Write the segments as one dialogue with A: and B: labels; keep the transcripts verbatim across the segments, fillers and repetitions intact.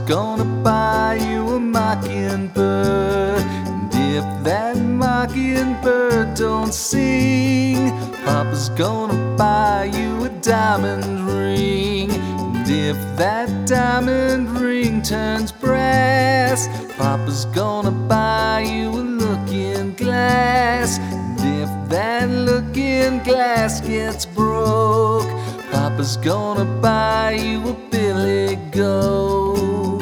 A: gonna buy you a mockingbird. And if that mockingbird don't sing, Papa's gonna buy you a diamond ring. And if that diamond ring turns brass, Papa's gonna buy you a looking glass. And if that looking glass gets broke, Papa's gonna buy you a billy goat.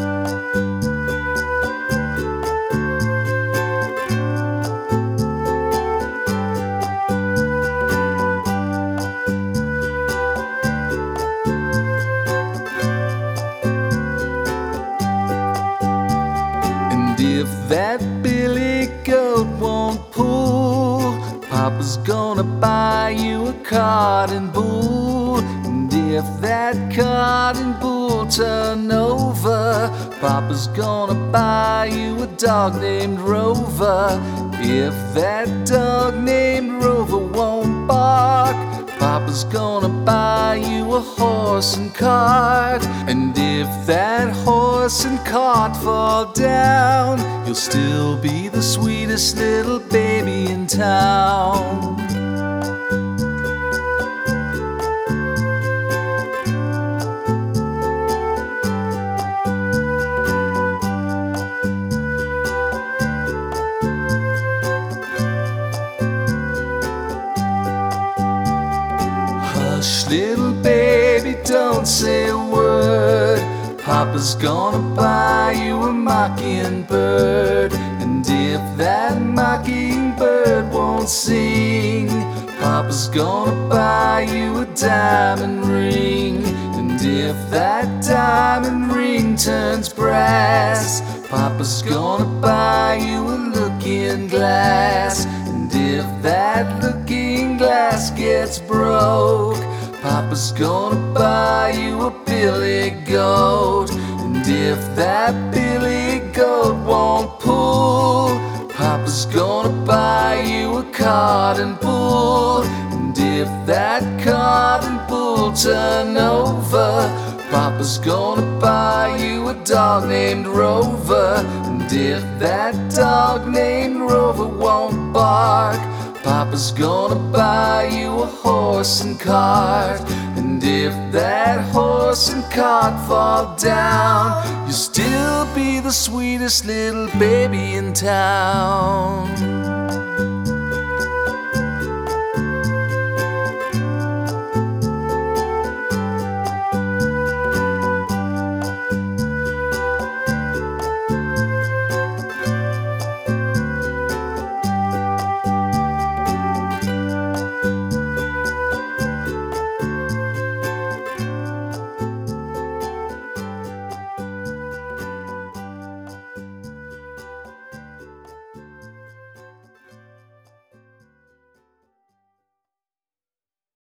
A: And if that billy goat won't pull, Papa's gonna buy you a cotton bull. And if that cotton bull turn over, Papa's gonna buy you a dog named Rover. If that dog named Rover won't bark, Papa's gonna buy you a horse and cart. And if that horse and cart fall down, you'll still be the sweetest little baby in town. Hush, little baby, don't say a word. Papa's gonna buy you a mockingbird. And if that mockingbird won't sing, Papa's gonna buy you a diamond ring. And if that diamond ring turns brass, Papa's gonna buy you a looking glass. And if that looking glass gets broke, Papa's gonna buy you a billy goat. And if that billy goat won't pull, Papa's gonna buy you a cotton bull. And if that cotton bull turn over, Papa's gonna buy you a dog named Rover. And if that dog named Rover won't bark, Papa's gonna buy you a horse and cart. And if that horse and cart fall down, you'll still be the sweetest little baby in town.